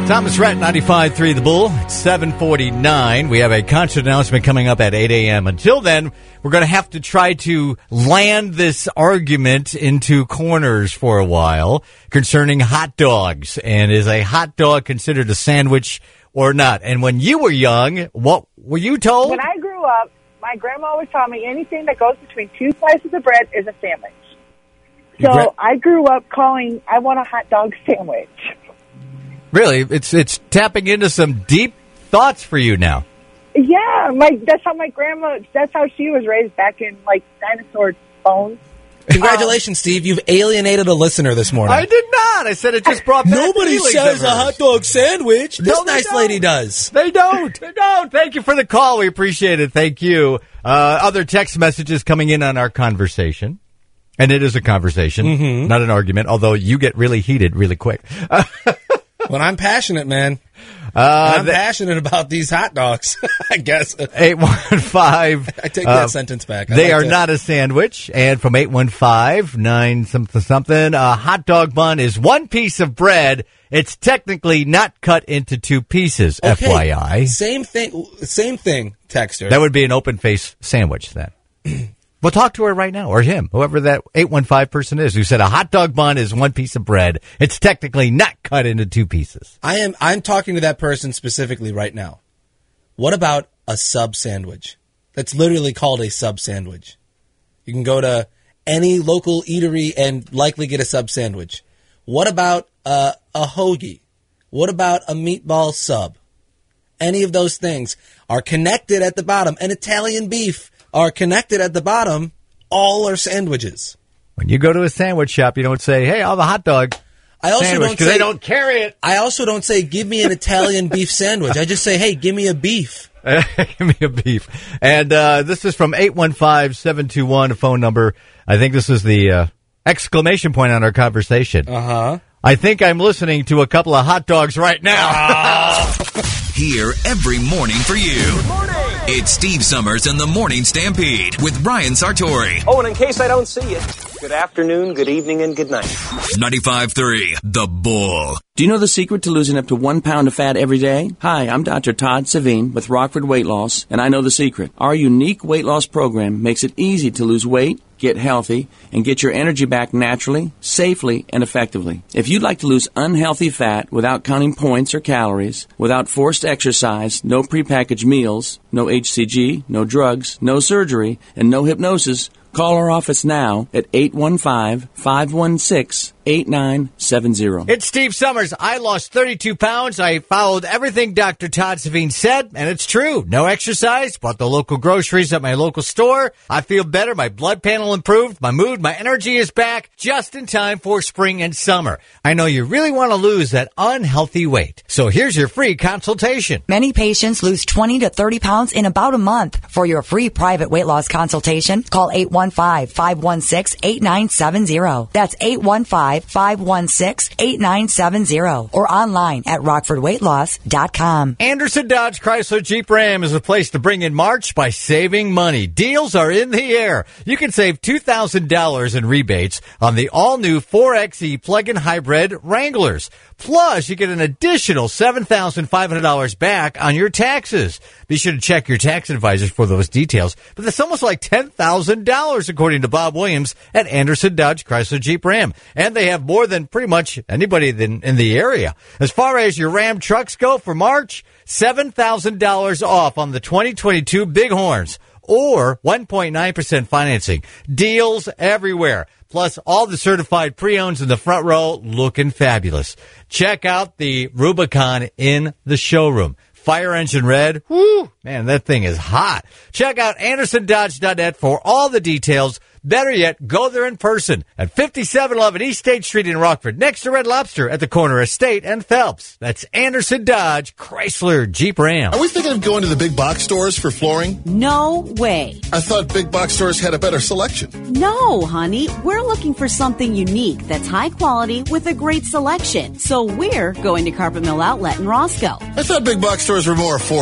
Thomas Rhett, 95.3 The Bull. It's 7:49. We have a concert announcement coming up at 8 a.m. Until then, we're going to have to try to land this argument into corners for a while concerning hot dogs. And is a hot dog considered a sandwich or not? And when you were young, what were you told? When I grew up, my grandma always taught me anything that goes between two slices of bread is a sandwich. So I grew up calling, I want a hot dog sandwich. Really? It's tapping into some deep thoughts for you now. Yeah, that's how she was raised back in, dinosaur bones. Congratulations, Steve. You've alienated a listener this morning. I did not. I said it just brought back Nobody says a hot dog sandwich. This nice lady does. They don't. They don't. Thank you for the call. We appreciate it. Thank you. Other text messages coming in on our conversation. And it is a conversation, not an argument, although you get really heated really quick. When I'm passionate, man. I'm passionate about these hot dogs, I guess. 815. I take that sentence back. They are not a sandwich. And from 815-9-something, a hot dog bun is one piece of bread. It's technically not cut into two pieces, okay. FYI. Same thing, texter. That would be an open-face sandwich then. We'll talk to her right now, or him, whoever that 815 person is, who said a hot dog bun is one piece of bread. It's technically not cut into two pieces. I'm talking to that person specifically right now. What about a sub sandwich? That's literally called a sub sandwich. You can go to any local eatery and likely get a sub sandwich. What about a hoagie? What about a meatball sub? Any of those things are connected at the bottom. And Italian beef are connected at the bottom, all are sandwiches. When you go to a sandwich shop, you don't say, hey, I'll have a hot dog sandwich, because they don't carry it. I also don't say, give me an Italian beef sandwich. I just say, hey, give me a beef. Give me a beef. And this is from 815-721, a phone number. I think this is the exclamation point on our conversation. Uh-huh. I think I'm listening to a couple of hot dogs right now. Here every morning for you. Good morning. It's Steve Summers and the Morning Stampede with Brian Sartori. Oh, and in case I don't see you, good afternoon, good evening, and good night. 95.3 The Bull. Do you know the secret to losing up to 1 pound of fat every day? Hi, I'm Dr. Todd Savine with Rockford Weight Loss, and I know the secret. Our unique weight loss program makes it easy to lose weight, get healthy, and get your energy back naturally, safely, and effectively. If you'd like to lose unhealthy fat without counting points or calories, without forced exercise, no prepackaged meals, no HCG, no drugs, no surgery, and no hypnosis, call our office now at 815-516-8970. It's Steve Summers. I lost 32 pounds. I followed everything Dr. Todd Savine said, and it's true. No exercise, bought the local groceries at my local store. I feel better. My blood panel improved. My mood, my energy is back just in time for spring and summer. I know you really want to lose that unhealthy weight. So here's your free consultation. Many patients lose 20 to 30 pounds in about a month. For your free private weight loss consultation, call 815-516-8970. That's 815-516-8970. Or online at rockfordweightloss.com. Anderson Dodge Chrysler Jeep Ram is a place to bring in March by saving money. Deals are in the air. You can save $2,000 in rebates on the all-new 4xe plug-in hybrid Wranglers. Plus, you get an additional $7,500 back on your taxes. Be sure to check your tax advisors for those details. But that's almost like $10,000, according to Bob Williams at Anderson Dodge Chrysler Jeep Ram. And they have more than pretty much anybody in the area. As far as your Ram trucks go for March, $7,000 off on the 2022 Bighorns, or 1.9% financing. Deals everywhere. Plus, all the certified pre-owns in the front row looking fabulous. Check out the Rubicon in the showroom. Fire engine red. Woo! Man, that thing is hot. Check out AndersonDodge.net for all the details. Better yet, go there in person at 5711 East State Street in Rockford, next to Red Lobster at the corner of State and Phelps. That's Anderson Dodge Chrysler Jeep Ram. Are we thinking of going to the big box stores for flooring? No way. I thought big box stores had a better selection. No, honey. We're looking for something unique that's high quality with a great selection. So we're going to Carpet Mill Outlet in Roscoe. I thought big box stores were more affordable.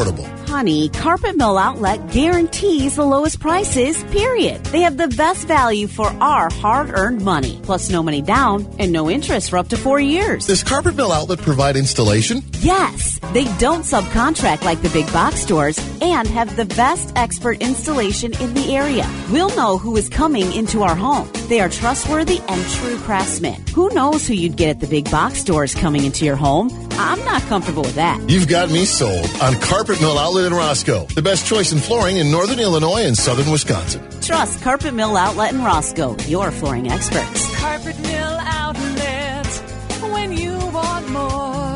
Honey, Carpet Mill Outlet guarantees the lowest prices, period. They have the best value for our hard-earned money, plus no money down and no interest for up to 4 years. Does Carpet Mill Outlet provide installation? Yes, they don't subcontract like the big box stores and have the best expert installation in the area. We'll know who is coming into our home. They are trustworthy and true craftsmen. Who knows who you'd get at the big box stores coming into your home? I'm not comfortable with that. You've got me sold on Carpet Mill Outlet in Roscoe, the best choice in flooring in northern Illinois and southern Wisconsin. Trust Carpet Mill Outlet in Roscoe, your flooring experts. Carpet Mill Outlet, when you want more.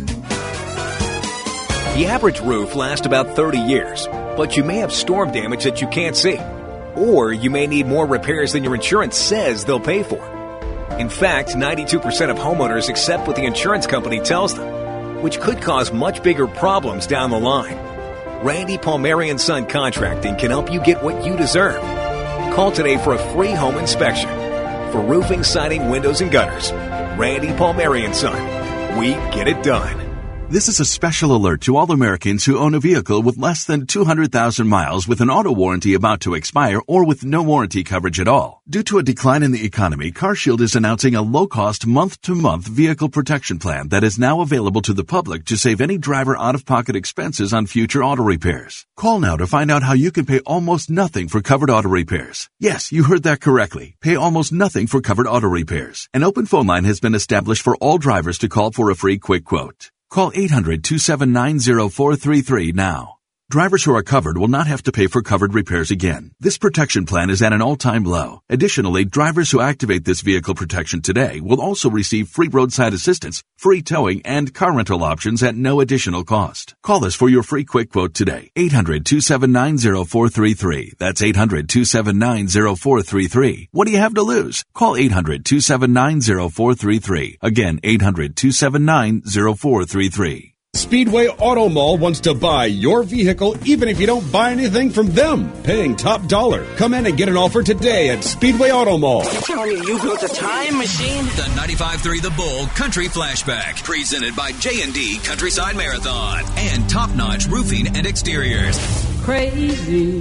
The average roof lasts about 30 years, but you may have storm damage that you can't see. Or you may need more repairs than your insurance says they'll pay for. In fact, 92% of homeowners accept what the insurance company tells them, which could cause much bigger problems down the line. Randy Palmieri & Son Contracting can help you get what you deserve. Call today for a free home inspection. For roofing, siding, windows, and gutters, Randy Palmieri & Son. We get it done. This is a special alert to all Americans who own a vehicle with less than 200,000 miles with an auto warranty about to expire or with no warranty coverage at all. Due to a decline in the economy, CarShield is announcing a low-cost month-to-month vehicle protection plan that is now available to the public to save any driver out-of-pocket expenses on future auto repairs. Call now to find out how you can pay almost nothing for covered auto repairs. Yes, you heard that correctly. Pay almost nothing for covered auto repairs. An open phone line has been established for all drivers to call for a free quick quote. Call 800-279-0433 now. Drivers who are covered will not have to pay for covered repairs again. This protection plan is at an all-time low. Additionally, drivers who activate this vehicle protection today will also receive free roadside assistance, free towing, and car rental options at no additional cost. Call us for your free quick quote today. 800-279-0433. That's 800-279-0433. What do you have to lose? Call 800-279-0433. Again, 800-279-0433. Speedway Auto Mall wants to buy your vehicle even if you don't buy anything from them, paying top dollar. Come in and get an offer today at Speedway Auto Mall. I'm telling you built a time machine. The 95.3 The Bull Country Flashback, presented by J&D Countryside Marathon and Top Notch Roofing and Exteriors. Crazy,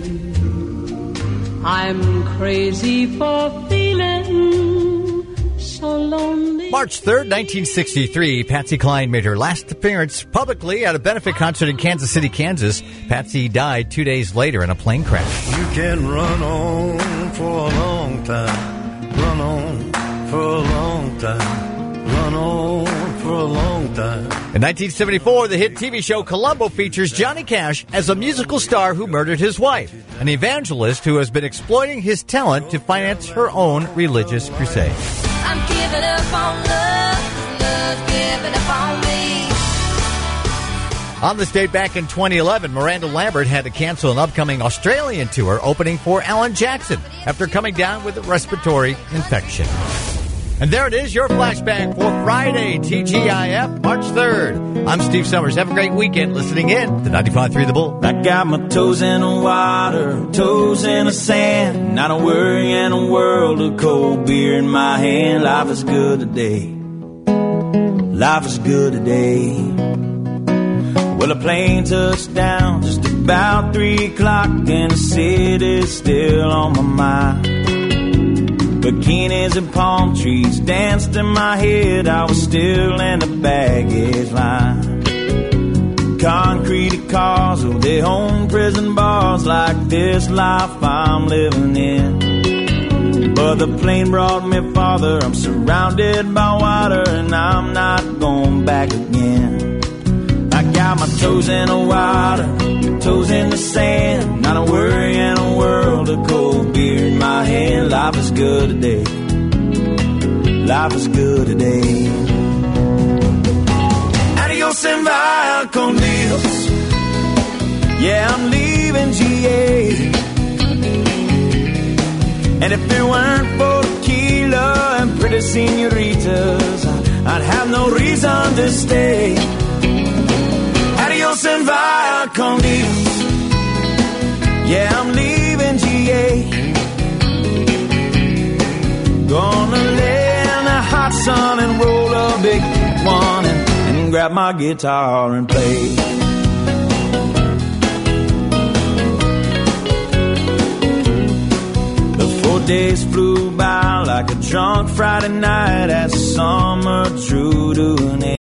I'm crazy for feeling so lonely. March 3rd, 1963, Patsy Cline made her last appearance publicly at a benefit concert in Kansas City, Kansas. Patsy died 2 days later in a plane crash. You can run on for a long time, run on for a long time, run on for a long time. In 1974, the hit TV show Columbo features Johnny Cash as a musical star who murdered his wife, an evangelist who has been exploiting his talent to finance her own religious crusade. I'm giving up on love, love's giving up on me. On this date back in 2011, Miranda Lambert had to cancel an upcoming Australian tour opening for Alan Jackson after coming down with a respiratory infection. And there it is, your flashback for Friday, TGIF, March 3rd. I'm Steve Summers. Have a great weekend listening in to 95.3 The Bull. I got my toes in the water, toes in the sand. Not a worry in a world of cold beer in my hand. Life is good today. Life is good today. Well, the plane touched down just about 3 o'clock, and the city's still on my mind. Bikinis and palm trees danced in my head. I was still in the baggage line. Concrete cars, oh, they own prison bars like this life I'm living in. But the plane brought me farther. I'm surrounded by water and I'm not going back again. I got my toes in the water, toes in the sand. Not a worry in a world of cold beer in my hand. Life is good today. Life is good today. Adios and via con Dios. Yeah, I'm leaving GA. And if it weren't for tequila and pretty senoritas, I'd have no reason to stay. Adios and via con Dios. Yeah, I'm leaving GA. Gonna lay in the hot sun and roll a big one and grab my guitar and play. days flew by like a drunk Friday night as summer drew to an end.